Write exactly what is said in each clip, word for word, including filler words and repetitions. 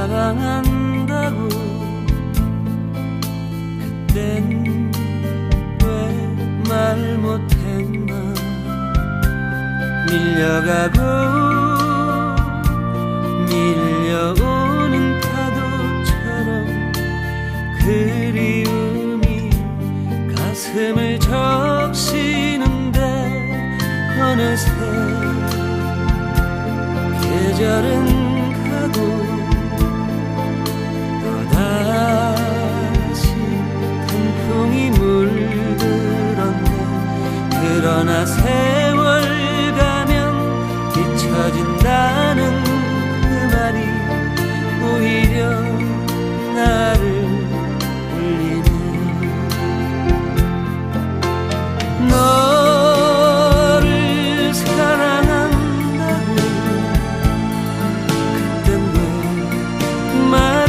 사랑한다고 그땐 왜 말 못했나. 밀려가고 밀려오는 파도처럼 그리움이 가슴을 적시는데 어느새 계절은 가고 또다시 단풍이 물들었네. 그러나 세월 가면 잊혀진다는 그 말이 오히려 나를 울리네. 너를 사랑한다고 그땐 왜 말을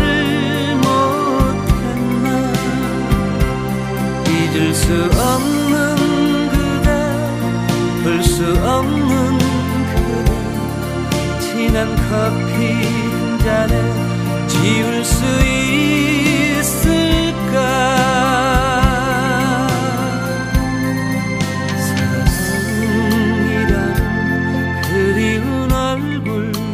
못했나. 잊을 수 없는 그대, 볼 수 없는 그대, 진한 커피 한 잔에 지울 수 있을까. 사랑이란 그리운 얼굴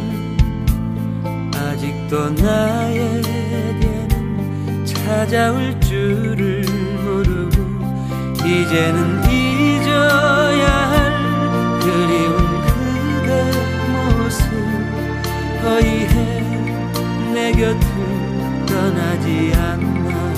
아직도 나에게는 찾아올 줄을 모르고 이제는 잊어야 할 그리운 그대 모습 허이해 내 곁을 떠나지 않나.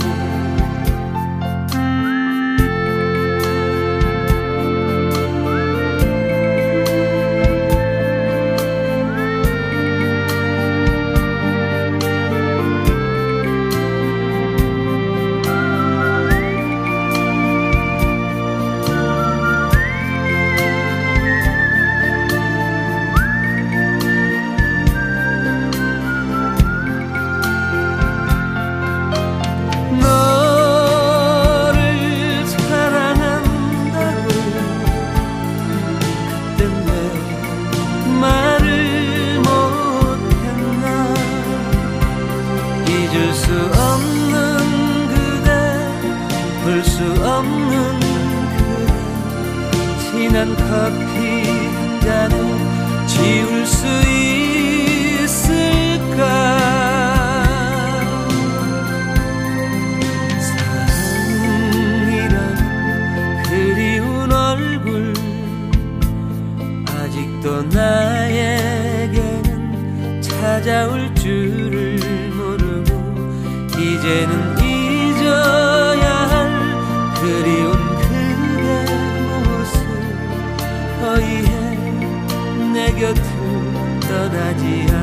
잊을 수 없는 그대, 볼 수 없는 그대, 진한 커피 한 잔에 지울 수 있을까. 사랑이란 그리운 얼굴 아직도 나에게는 찾아올 줄을 모르고 이제는 잊어야 할 그리운 그대 모습 허이해 내 곁을 떠나지 않아.